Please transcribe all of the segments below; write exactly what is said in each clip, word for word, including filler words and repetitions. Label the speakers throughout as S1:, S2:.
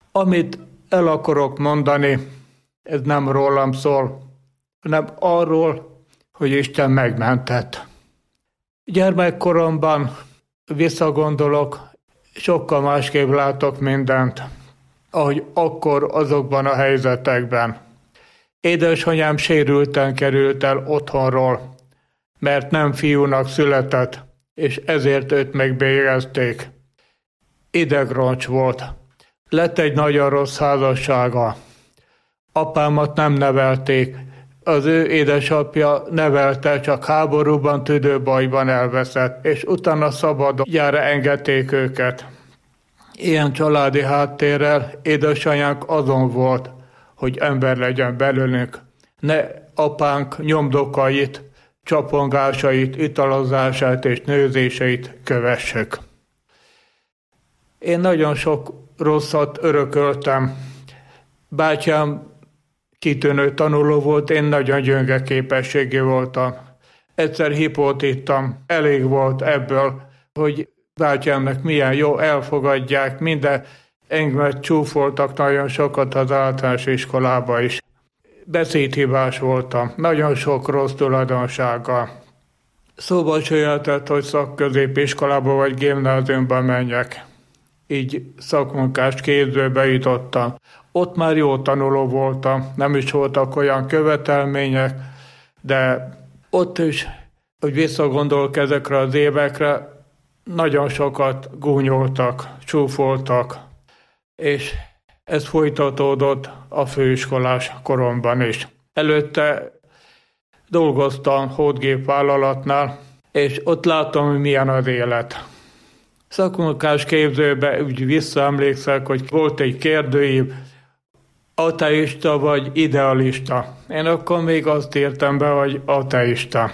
S1: Amit el akarok mondani, ez nem rólam szól, hanem arról, hogy Isten megmentett. Gyermekkoromban visszagondolok, sokkal másképp látok mindent, ahogy akkor azokban a helyzetekben. Édesanyám sérülten került el otthonról, mert nem fiúnak született, és ezért őt megbélyegezték. Idegroncs volt. Lett egy nagyon rossz házassága. Apámat nem nevelték. Az ő édesapja nevelte, csak háborúban, tüdőbajban elveszett, és utána szabadjára engedték őket. Ilyen családi háttérrel édesanyánk azon volt, hogy ember legyen belőlünk. Ne apánk nyomdokait, csapongásait, italozását és nőzéseit kövessük. Én nagyon sok rosszat örököltem. Bátyám kitűnő tanuló volt, én nagyon gyönge képességű voltam. Egyszer hipót ittam, elég volt ebből, hogy bátyámnak milyen jó, elfogadják, minden engemet csúfoltak nagyon sokat az általános iskolába is. Beszédhibás voltam, nagyon sok rossz tulajdonsággal. Szóba se jöhetett, hogy szakközépiskolába vagy gimnáziumba menjek. Így szakmunkás képzőbe jutottam. Ott már jó tanuló voltam, nem is voltak olyan követelmények, de ott is, hogy visszagondolok ezekre az évekre, nagyon sokat gúnyoltak, csúfoltak, és ez folytatódott a főiskolás koromban is. Előtte dolgoztam hódgépvállalatnál, és ott láttam, hogy milyen az élet. Szakmunkás képzőbe úgy visszaemlékszek, hogy volt egy kérdőív, ateista vagy idealista. Én akkor még azt írtam be, hogy ateista.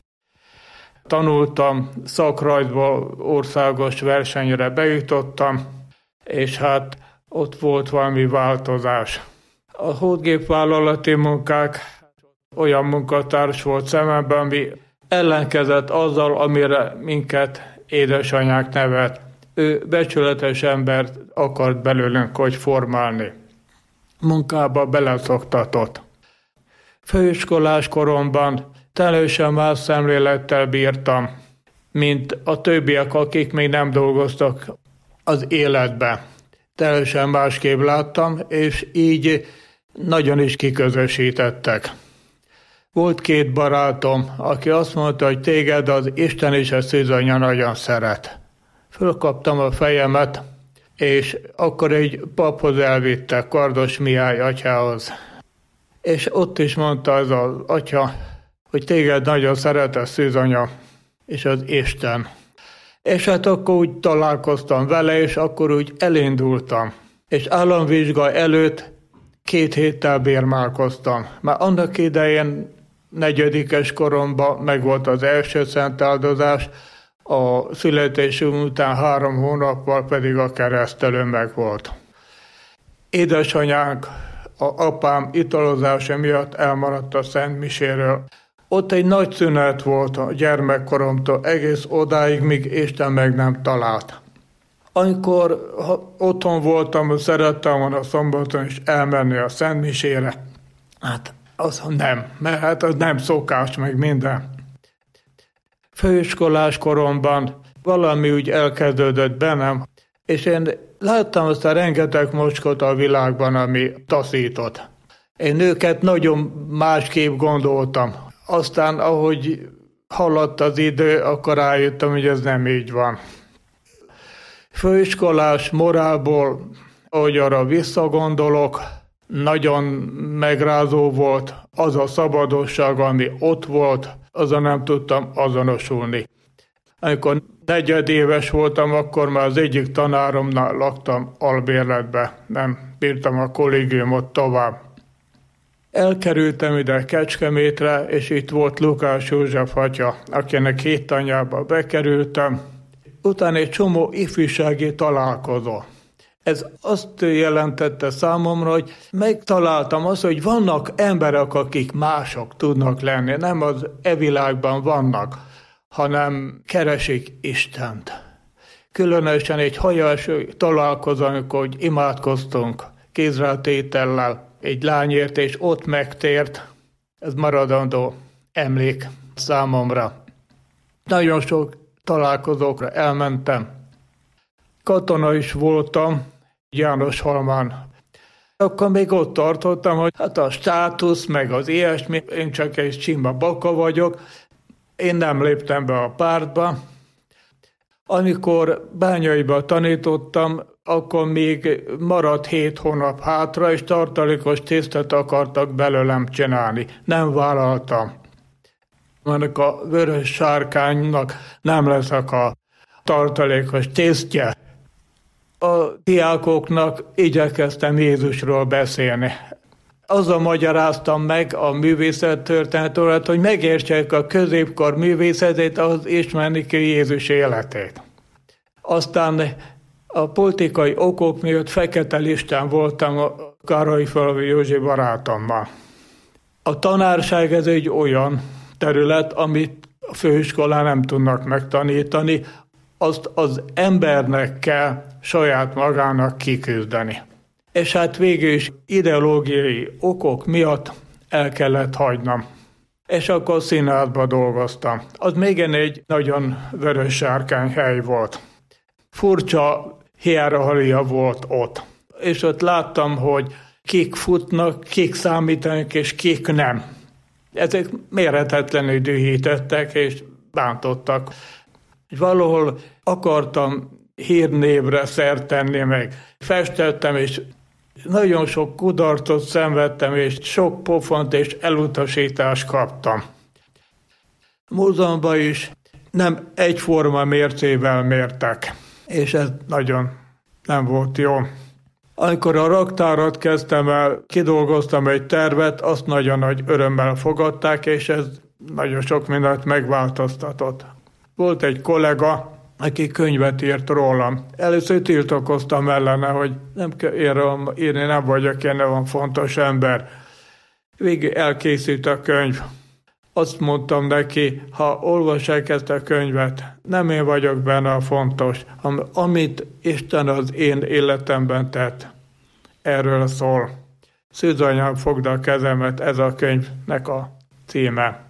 S1: Tanultam szakrajzból, országos versenyre bejutottam, és hát ott volt valami változás. A hódgépvállalati munkák, olyan munkatárs volt szememben, ami ellenkezett azzal, amire minket édesanyák nevet. Ő becsületes embert akart belőlünk hogy formálni. Munkába beleszoktatott. Főiskolás koromban teljesen más szemlélettel bírtam, mint a többiek, akik még nem dolgoztak az életbe. Teljesen másképp láttam, és így nagyon is kiközösítettek. Volt két barátom, aki azt mondta, hogy téged az Isten és a szűzanya nagyon szeret. Fölkaptam a fejemet, és akkor egy paphoz elvittek, Kardos Mihály atyához. És ott is mondta az az atya, hogy téged nagyon szeret a szűzanya és az Isten. És hát akkor úgy találkoztam vele, és akkor úgy elindultam. És államvizsga előtt két héttel bérmálkoztam. Már annak idején negyedikes koromban megvolt az első szentáldozás, a születésünk után három hónappal pedig a keresztelő megvolt. Édesanyánk, a apám italozása miatt elmaradt a szentmiséről. Ott egy nagy szünet volt a gyermekkoromtól egész odáig, míg Isten meg nem talált. Amikor otthon voltam, szerettem volna szombaton is elmenni a szentmisére. Hát az nem, mert hát az nem szokás, meg minden. Főiskolás koromban valami úgy elkezdődött bennem, és én láttam azt a rengeteg mocskot a világban, ami taszított. Én őket nagyon másképp gondoltam. Aztán, ahogy haladt az idő, akkor rájöttem, hogy ez nem így van. Főiskolás morálból, ahogy arra visszagondolok, nagyon megrázó volt az a szabadosság, ami ott volt, azon nem tudtam azonosulni. Amikor negyedéves voltam, akkor már az egyik tanáromnál laktam albérletbe, nem bírtam a kollégiumot tovább. Elkerültem ide Kecskemétre, és itt volt Lukács József atya, akinek hét tanyába bekerültem. Utána egy csomó ifjúsági találkozó. Ez azt jelentette számomra, hogy megtaláltam azt, hogy vannak emberek, akik mások tudnak lenni, nem az e világban vannak, hanem keresik Istent. Különösen egy hajas találkozó, amikor imádkoztunk kézrátétellel egy lányért, és ott megtért, ez maradandó emlék számomra. Nagyon sok találkozókra elmentem. Katona is voltam Jánoshalmán. Akkor még ott tartottam, hogy hát a státusz, meg az ilyesmi, én csak egy sima baka vagyok, én nem léptem be a pártba. Amikor Bányaiba tanítottam, akkor még maradt hét hónap hátra, és tartalékos tisztet akartak belőlem csinálni. Nem vállaltam. Ennek a vörös sárkánynak nem leszek a tartalékos tisztje. A diákoknak igyekeztem Jézusról beszélni. Azzal magyaráztam meg a művészettörténetet, hogy megértsék a középkor művészetét, ahhoz ismerni ki Jézus életét. Aztán a politikai okok miatt fekete listán voltam a Károlyfalvi Józsi barátommal. A tanárság ez egy olyan terület, amit a főiskolán nem tudnak megtanítani, azt az embernek kell saját magának kiküzdeni. És hát végül is ideológiai okok miatt el kellett hagynom. És akkor színházba dolgoztam. Az még egy nagyon vörös sárkány hely volt. Furcsa hierarchia volt ott. És ott láttam, hogy kik futnak, kik számítanak, és kik nem. Ezek mérhetetlenül dühítettek, és bántottak. Valahol akartam hírnévre szert tenni, meg festettem, és nagyon sok kudarcot szenvedtem, és sok pofont és elutasítást kaptam. Múzeumban is nem egyforma mércével mértek, és ez nagyon nem volt jó. Amikor a raktárat kezdtem el, kidolgoztam egy tervet, azt nagyon nagy örömmel fogadták, és ez nagyon sok mindent megváltoztatott. Volt egy kollega, aki könyvet írt rólam. Először tiltakoztam ellene, hogy nem kell írni, nem vagyok én olyan fontos ember. Végig elkészült a könyv. Azt mondtam neki, ha olvassák ezt a könyvet, nem én vagyok benne a fontos, hanem amit Isten az én életemben tett. Erről szól. Szűzanyám fogd a kezemet, ez a könyvnek a címe.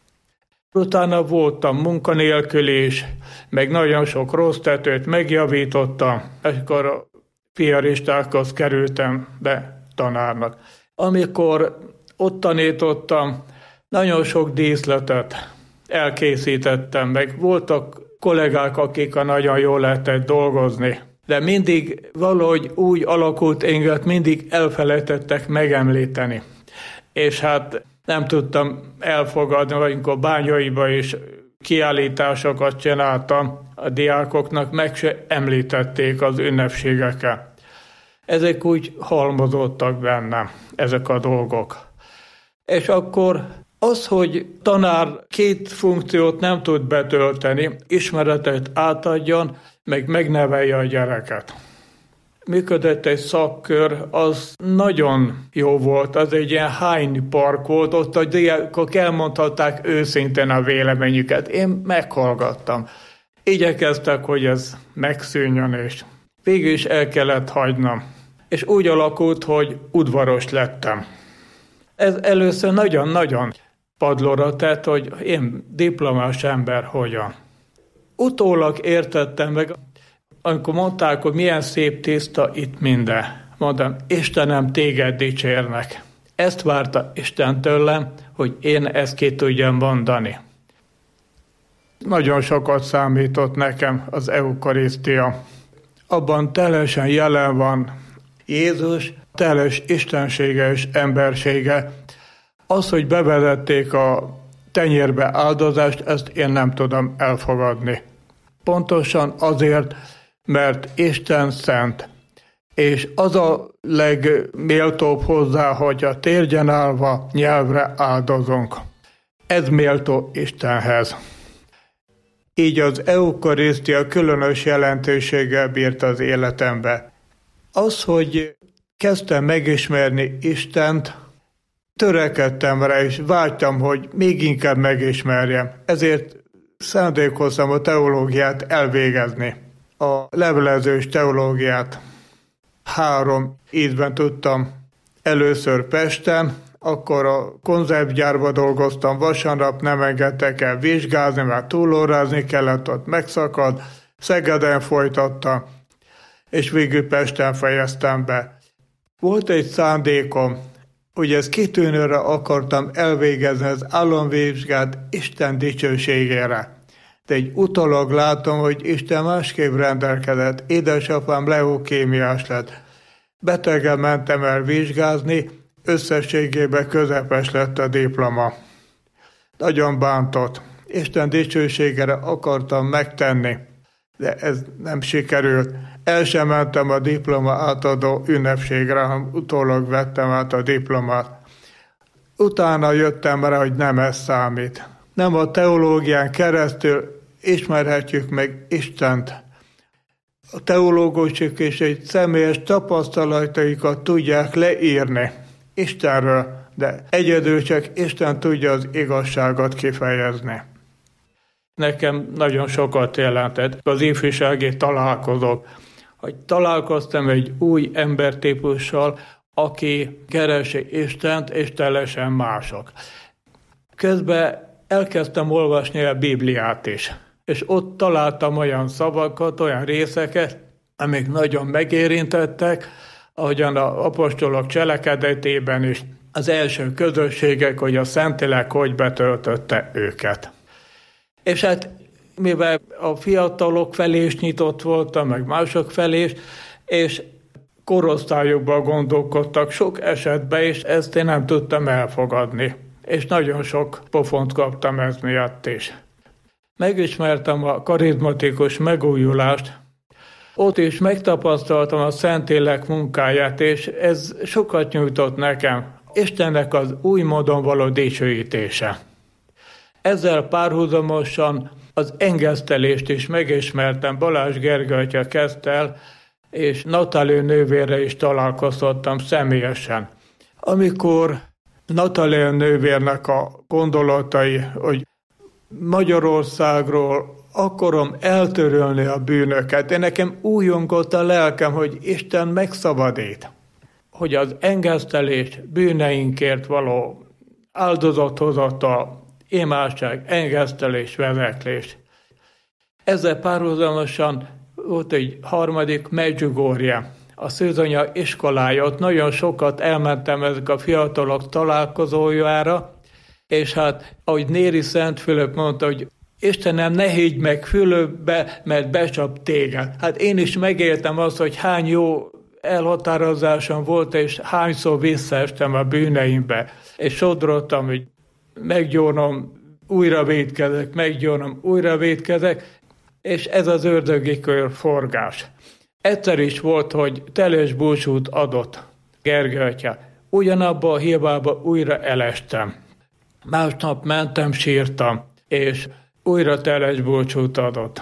S1: Utána voltam munkanélkül is, meg nagyon sok rossz tetőt megjavítottam, akkor a piaristákhoz kerültem be tanárnak. Amikor ott tanítottam, nagyon sok díszletet elkészítettem, meg voltak kollégák, akik nagyon jól lehetett dolgozni, de mindig valahogy úgy alakult énget, mindig elfelejtettek megemlíteni. És hát nem tudtam elfogadni, hogy amikor Bányaiba is kiállításokat csináltam, a diákoknak meg se említették az ünnepségeket. Ezek úgy halmozottak bennem, ezek a dolgok. És akkor az, hogy tanár két funkciót nem tud betölteni, ismeretet átadjon, meg megnevelje a gyereket. Működött egy szakkör, az nagyon jó volt, az egy ilyen hány park volt, ott a diákok elmondhatták őszintén a véleményüket. Én meghallgattam. Igyekeztek, hogy ez megszűnjön, és végül is el kellett hagynom. És úgy alakult, hogy udvaros lettem. Ez először nagyon-nagyon padlóra tett, hogy én diplomás ember hogyan. Utólag értettem meg, amikor mondták, hogy milyen szép tiszta itt minden. Mondom, Istenem, téged dicsérnek. Ezt várta Isten tőlem, hogy én ezt ki tudjam mondani. Nagyon sokat számított nekem az eukarisztia. Abban teljesen jelen van Jézus, teljes istensége és embersége. Az, hogy bevezették a tenyérbe áldozást, ezt én nem tudom elfogadni. Pontosan azért, mert Isten szent. És az a legméltóbb hozzá, hogy a térden állva nyelvre áldozunk. Ez méltó Istenhez. Így az eukarisztia különös jelentőséggel bírt az életembe. Az, hogy kezdtem megismerni Istent, törekedtem rá, és vágytam, hogy még inkább megismerjem. Ezért szándékoztam a teológiát elvégezni. A a levelezős teológiát. Három ízben tudtam először Pesten, akkor a konzervgyárba dolgoztam, vasárnap nem engedtek el vizsgázni, mert túlórázni kellett, ott megszakad, Szegeden folytattam, és végül Pesten fejeztem be. Volt egy szándékom, hogy ezt kitűnőre akartam elvégezni az államvizsgát Isten dicsőségére. De egy utólag látom, hogy Isten másképp rendelkezett. Édesapám leukémiás lett. Betegen mentem el vizsgázni, összességében közepes lett a diploma. Nagyon bántott. Isten dicsőségére akartam megtenni, de ez nem sikerült. El sem mentem a diploma átadó ünnepségre, hanem utólag vettem át a diplomát. Utána jöttem rá, hogy nem ez számít. Nem a teológián keresztül ismerhetjük meg Istent. A teológusok is egy személyes tapasztalataikat tudják leírni Istenről, de egyedül csak Isten tudja az igazságot kifejezni. Nekem nagyon sokat jelentett az ifjúsági találkozók, hogy találkoztam egy új embertípussal, aki keresi Istent, és teljesen mások. Közben elkezdtem olvasni a Bibliát is, és ott találtam olyan szavakat, olyan részeket, amik nagyon megérintettek, ahogyan az apostolok cselekedetében is az első közösségek, hogy a Szentlélek hogy betöltötte őket. És hát mivel a fiatalok felé is nyitott voltam, meg mások felé is, és korosztályokban gondolkodtak sok esetben, és ezt én nem tudtam elfogadni. És nagyon sok pofont kaptam ez miatt is. Megismertem a karizmatikus megújulást, ott is megtapasztaltam a Szentlélek munkáját, és ez sokat nyújtott nekem, Istennek az új módon való dicsőítése. Ezzel párhuzamosan az engesztelést is megismertem, Balázs Gergely atya kezdte el, és Natália nővérre is találkoztattam személyesen. Amikor Natália nővérnek a gondolatai, hogy Magyarországról akarom eltörölni a bűnöket, de nekem újongott a lelkem, hogy Isten megszabadít, hogy az engesztelés bűneinkért való áldozathozatal, imádság, engesztelés, vezeklés. Ezzel párhuzamosan volt egy harmadik Medjugorje, a Szűzanya iskolája. Ott nagyon sokat elmentem ezek a fiatalok találkozójára, és hát, ahogy Néri Szent Fülöp mondta, hogy Istenem, ne higgy meg Fülöpbe, mert becsap téged. Hát én is megéltem azt, hogy hány jó elhatározásom volt, és hányszor visszaestem a bűneimbe, és sodrottam, hogy meggyónom, újra vétkezek, meggyónom, újra vétkezek, és ez az ördögi kör forgás. Egyszer is volt, hogy teljes búcsút adott Gergely atya. Ugyanabba a hibába újra elestem. Másnap mentem, sírtam, és újra teljes búcsút adott.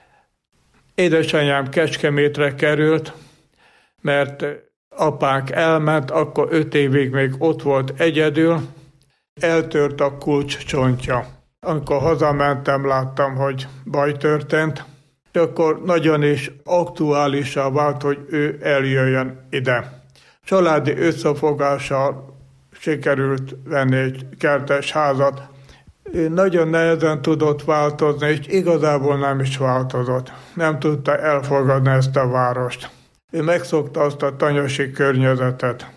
S1: Édesanyám Kecskemétre került, mert apánk elment, akkor öt évig még ott volt egyedül, eltört a kulcscsontja. Amikor hazamentem, láttam, hogy baj történt, és akkor nagyon is aktuálisá vált, hogy ő eljöjjön ide. Családi összefogással sikerült venni egy kertes házat. Ő nagyon nehezen tudott változni, és igazából nem is változott. Nem tudta elfogadni ezt a várost. Ő megszokta azt a tanyasi környezetet.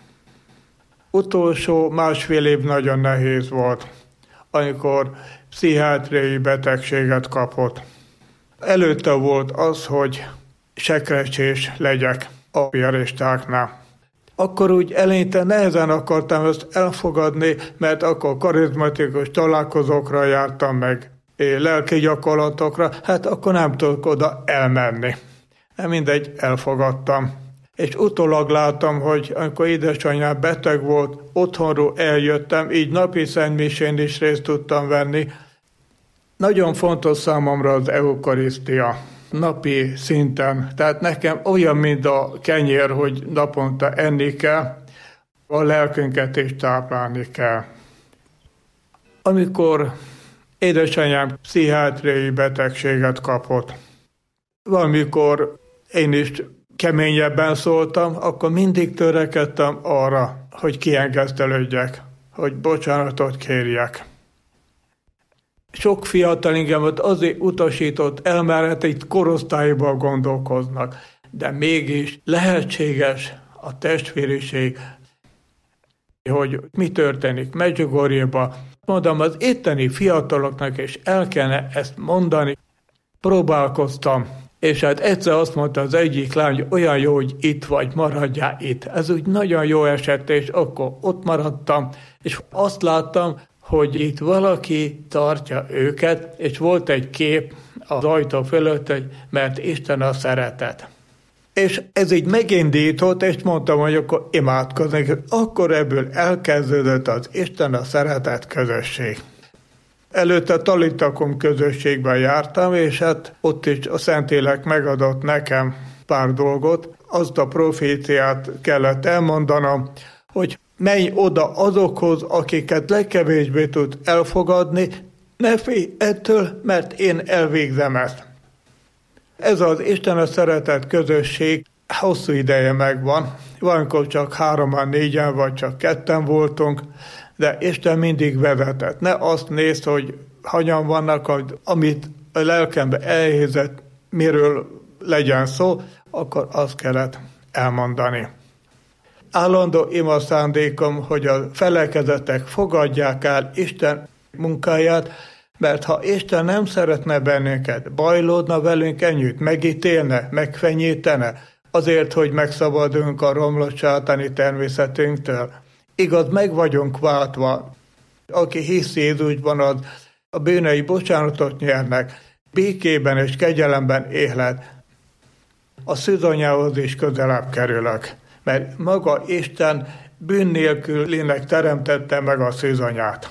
S1: Utolsó másfél év nagyon nehéz volt, amikor pszichiátriai betegséget kapott. Előtte volt az, hogy sekrecsés legyek a piaristáknál. Akkor úgy eleinte nehezen akartam ezt elfogadni, mert akkor karizmatikus találkozókra jártam meg, lelki gyakorlatokra, hát akkor nem tudok oda elmenni. De mindegy, elfogadtam. És utólag láttam, hogy amikor édesanyám beteg volt, otthonról eljöttem, így napi szentmisén is részt tudtam venni. Nagyon fontos számomra az eukarisztia, napi szinten. Tehát nekem olyan, mint a kenyér, hogy naponta enni kell, a lelkünket is táplálni kell. Amikor édesanyám pszichiátriai betegséget kapott, valamikor én is keményebben szóltam, akkor mindig törekedtem arra, hogy kiengesztelődjek, hogy bocsánatot kérjek. Sok fiatal ingemet azért utasított el, mert itt korosztályban gondolkoznak, de mégis lehetséges a testvériség, hogy mi történik Medjugorjéban. Mondom, az itteni fiataloknak is el kellene ezt mondani. Próbálkoztam, és hát egyszer azt mondta az egyik lány, hogy olyan jó, hogy itt vagy, maradjál itt. Ez úgy nagyon jó esett, és akkor ott maradtam, és azt láttam, hogy itt valaki tartja őket, és volt egy kép az ajtó fölött, hogy mert Isten a szeretet. És ez így megindított, és mondtam, hogy akkor imádkozni. Akkor ebből elkezdődött az Isten a szeretet közösség. Előtte Talitakum közösségben jártam, és hát ott is a Szentlélek megadott nekem pár dolgot. Azt a proféciát kellett elmondanom, hogy menj oda azokhoz, akiket legkevésbé tud elfogadni, ne félj ettől, mert én elvégzem ezt. Ez az Isten a szeretet közösség hosszú ideje megvan. Valamikor csak hároman, négyen vagy csak ketten voltunk, de Isten mindig vezetett. Ne azt nézd, hogy hanyan vannak, amit a lelkembe elhelyezett, miről legyen szó, akkor azt kellett elmondani. Állandó ima szándékom, hogy a felekezetek fogadják el Isten munkáját, mert ha Isten nem szeretne bennünket, bajlódna velünk ennyit, megítélne, megfenyítene, azért, hogy megszabaduljunk a romlott sátáni természetünktől. Igaz, meg vagyunk váltva. Aki hisz Jézusban, az a bűnei bocsánatot nyernek, békében és kegyelemben élhet. A szűzanyához is közelebb kerülök, mert maga Isten bűn nélkülinek teremtette meg a szűzanyát.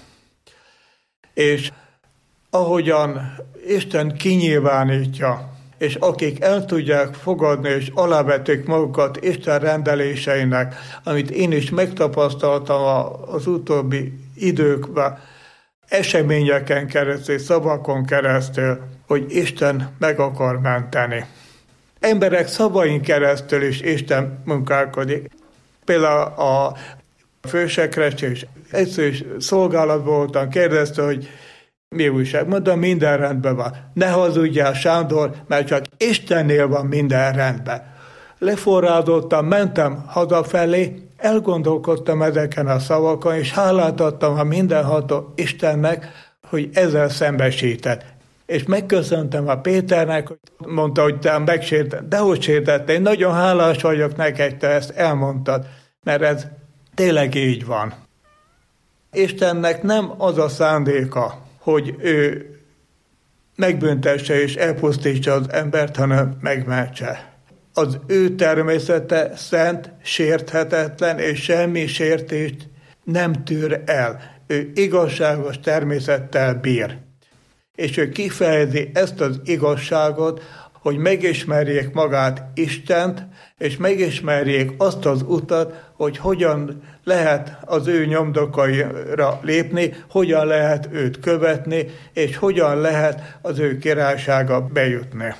S1: És ahogyan Isten kinyilvánítja, és akik el tudják fogadni, és alávetik magukat Isten rendeléseinek, amit én is megtapasztaltam az utóbbi időkben, eseményeken keresztül, szavakon keresztül, hogy Isten meg akar menteni. Emberek szavain keresztül is Isten munkálkodik. Például a fősekrest és egyszerű szolgálat voltam, kérdezte, hogy mi újság? Mondom, minden rendben van. Ne hazudjál, Sándor, mert csak Istennél van minden rendben. Leforrázottam, mentem hazafelé, elgondolkodtam ezeken a szavakon, és hálát adtam a mindenható Istennek, hogy ezzel szembesített. És megköszöntem a Péternek, hogy mondta, hogy te megsértetted. Dehogy sértettél, én nagyon hálás vagyok neked, te ezt elmondtad, mert ez tényleg így van. Istennek nem az a szándéka, hogy ő megbüntesse és elpusztítsa az embert, hanem megmentse. Az ő természete szent, sérthetetlen, és semmi sértést nem tűr el. Ő igazságos természettel bír. És ő kifejezi ezt az igazságot, hogy megismerjék magát Istent, és megismerjék azt az utat, hogy hogyan lehet az ő nyomdokaira lépni, hogyan lehet őt követni, és hogyan lehet az ő királysága bejutni.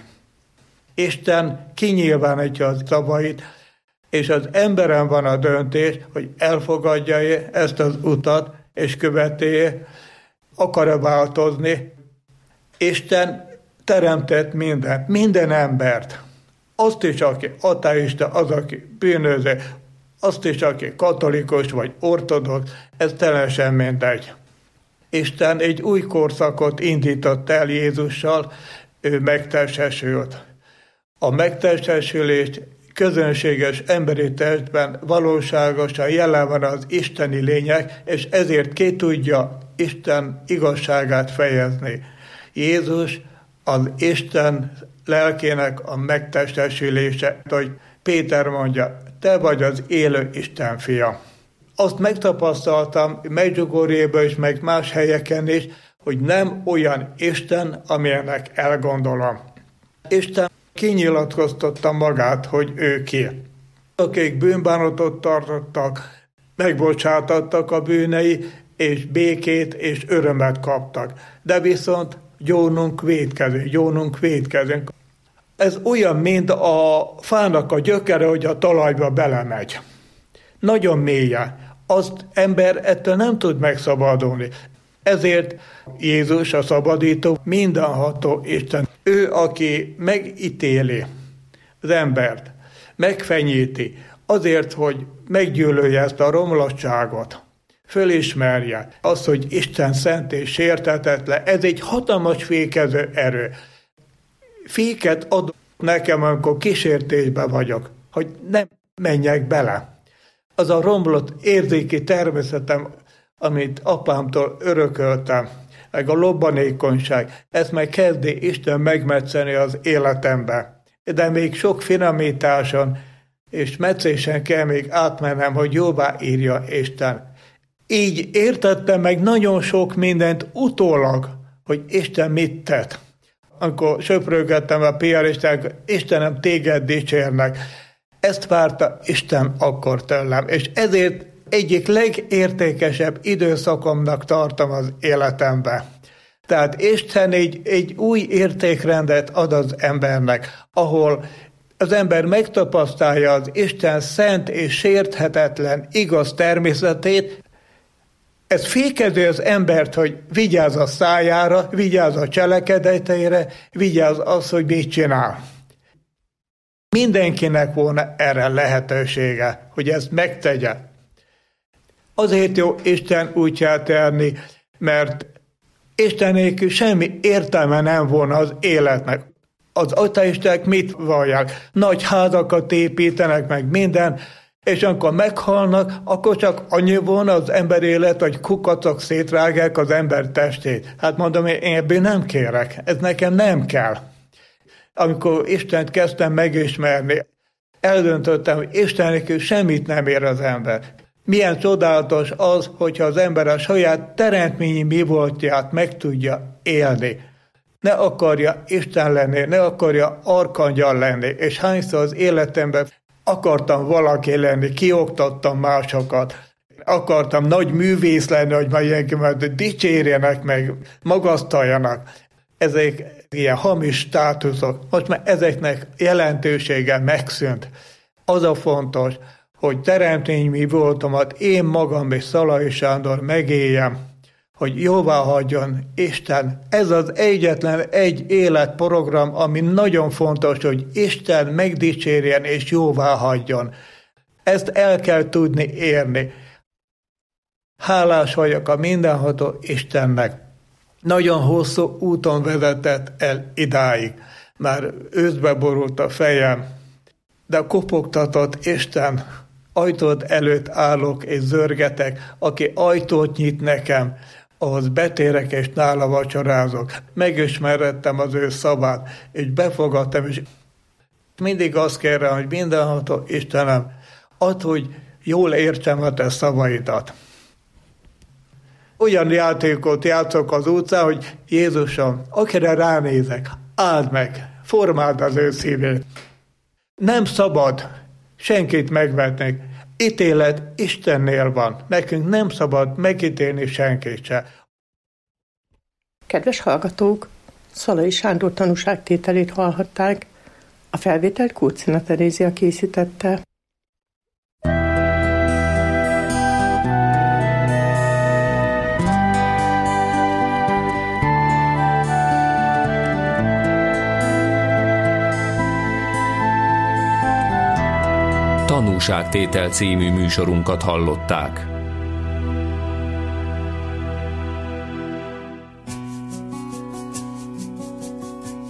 S1: Isten kinyilvánítja a szavait, és az emberen van a döntés, hogy elfogadja ezt az utat, és követi, akar-e változni. Isten teremtett mindent, minden embert. Azt is, aki ateista, az, aki bűnöző, azt is, aki katolikus vagy ortodox, ez teljesen mindegy. Isten egy új korszakot indított el Jézussal, ő megtestesült. A megtestesülést közönséges emberi testben valóságosan jelen van az isteni lényeg, és ezért ki tudja Isten igazságát fejezni. Jézus az Isten lelkének a megtestesülése, hogy Péter mondja, te vagy az élő Isten fia. Azt megtapasztaltam Medjugorjében is, meg más helyeken is, hogy nem olyan Isten, amilyenek elgondolom. Isten kinyilatkoztatta magát, hogy ő ki. Akik bűnbánatot tartottak, megbocsátattak a bűnei, és békét és örömet kaptak. De viszont gyónunk vétkezünk, gyónunk vétkezünk. Ez olyan, mint a fának a gyökere, hogy a talajba belemegy. Nagyon mélyen. Azt ember ettől nem tud megszabadulni. Ezért Jézus a szabadító, mindenható Isten. Ő, aki megítéli az embert, megfenyíti, azért, hogy meggyűlölje ezt a romlottságot, fölismerje azt, hogy Isten szent és sérthetetlen. Ez egy hatalmas fékező erő. Féket ad nekem, amikor kísértésben vagyok, hogy nem menjek bele. Az a romlott érzéki természetem, amit apámtól örököltem, meg a lobbanékonyság, ezt meg kezdi Isten megmetszeni az életembe. De még sok finomításon és meccésen kell még átmennem, hogy jóvá írja Isten. Így értettem meg nagyon sok mindent utólag, hogy Isten mit tett. Amikor söprögettem a piaristát, Istenem, téged dicsérnek. Ezt várta Isten akkor tőlem, és ezért egyik legértékesebb időszakomnak tartom az életemben. Tehát Isten egy, egy új értékrendet ad az embernek, ahol az ember megtapasztalja az Isten szent és sérthetetlen igaz természetét. Ez fékezi az embert, hogy vigyázz a szájára, vigyázz a cselekedeteire, vigyázz az, hogy mit csinál. Mindenkinek volna erre lehetősége, hogy ezt megtegye. Azért jó Isten útját járni, mert Isten nélkül semmi értelme nem volna az életnek. Az ateisták mit vallják? Nagy házakat építenek meg minden, és amikor meghalnak, akkor csak annyi volna az ember élet, hogy kukacok szétrágják az ember testét. Hát mondom, én ebből nem kérek, ez nekem nem kell. Amikor Istent kezdtem megismerni, eldöntöttem, hogy Isten nélkül semmit nem ér az ember. Milyen csodálatos az, hogyha az ember a saját teremtményi mi voltját meg tudja élni. Ne akarja Isten lenni, ne akarja arkangyal lenni, és hányszor az életemben akartam valaki lenni, kioktattam másokat, akartam nagy művész lenni, hogy majd ilyenkimet dicsérjenek meg, magasztaljanak. Ezek ilyen hamis státuszok. Most már ezeknek jelentősége megszűnt. Az a fontos, hogy teremtményi voltomat én magam és Szalai Sándor megéljem, hogy jóvá hagyjon Isten. Ez az egyetlen egy életprogram, ami nagyon fontos, hogy Isten megdicsérjen és jóvá hagyjon. Ezt el kell tudni érni. Hálás vagyok a mindenható Istennek. Nagyon hosszú úton vezetett el idáig. Már őszbe borult a fejem, de kopogtatott Isten. Ajtód előtt állok és zörgetek, aki ajtót nyit nekem, ahhoz betérek és nála vacsorázok. Megismerettem az ő szavát, és befogadtam, és mindig azt kérem, hogy mindenható Istenem, add, hogy jól értsem a te szavaidat. Olyan játékot játszok az utcán, hogy Jézusom, akire ránézek, áld meg, formáld az ő szívét. Nem szabad senkit megvetni. Ítélet Istennél van. Nekünk nem szabad megítélni senkit se.
S2: Kedves hallgatók, Szalai Sándor tanúságtételét hallhatták. A felvételt Kóczina Terézia készítette.
S3: Tanúságtétel című műsorunkat hallották.